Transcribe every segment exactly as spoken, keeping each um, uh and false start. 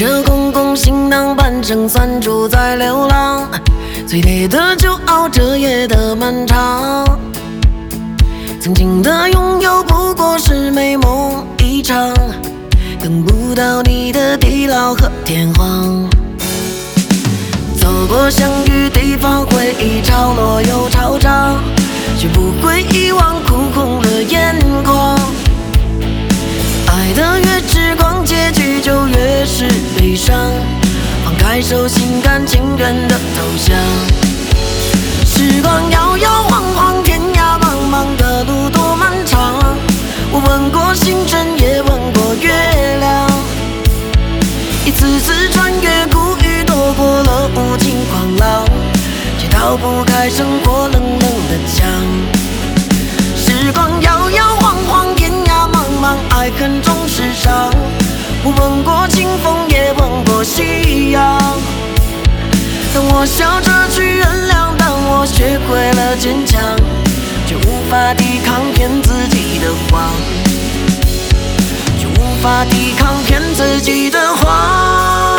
着空空行囊，半生算住在流浪。最烈的酒熬这夜的漫长，曾经的拥有不过是美梦一场，等不到你的地老和天荒。走过相遇地方，回忆潮落又潮涨，却不会遗忘哭红了眼眶。爱的越痴狂，结局就越是悲伤。放开手，心甘情愿的投降。时光摇摇晃晃，天涯茫茫的路多漫长。我问过星辰，也问过月亮，一次次穿越孤屿，躲过了无情狂浪，却逃不开生活冷冷的墙。时光摇摇晃晃，天涯茫茫，爱恨终是伤。我问过清风，也问过夕阳。当我笑着去原谅，当我学会了坚强，却无法抵抗骗自己的谎，却无法抵抗骗自己的谎。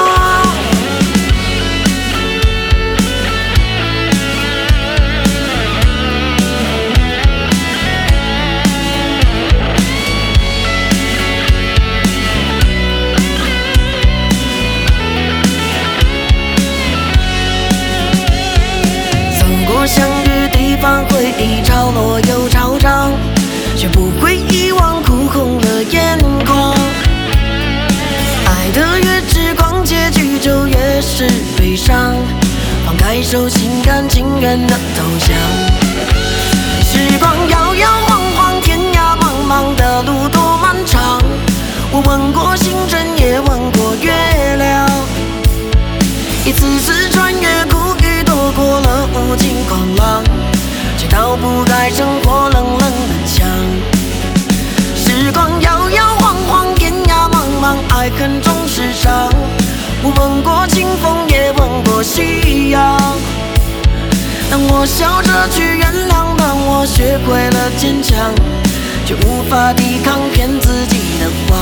相遇地方，回忆潮落又潮涨，却不会遗忘哭红了眼眶。爱的越痴狂，结局就越是悲伤。放开手，心甘情愿的投降。时光摇摇晃晃，天涯茫茫的路多漫长。我问过星辰，也问过月亮，一次次穿越孤屿，躲过了无情狂浪，却逃不开生活冷冷的墙。时光摇摇晃晃，天涯茫茫，爱恨终是伤。我问过清风，也问过夕阳。当我笑着去原谅，当我学会了坚强，却无法抵抗骗自己的谎，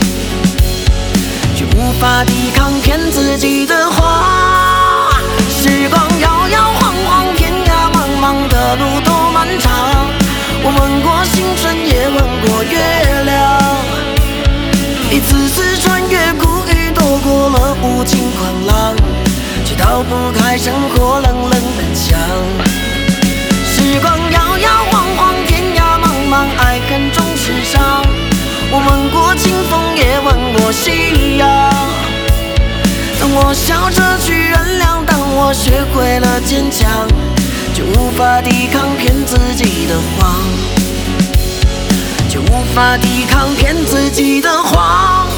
却无法抵抗骗自己的谎。时光摇摇晃晃，天涯茫茫的路多漫长。我问过星辰，也问过月亮，一次次穿越孤屿，躲过了无情狂浪，却逃不开生活冷冷的墙。时光摇摇晃晃，天涯茫茫，爱恨终是伤。我问过清风，也问过夕阳。当我笑着去原谅，当我学会了坚强，就无法抵抗骗自己的谎，就无法抵抗骗自己的谎。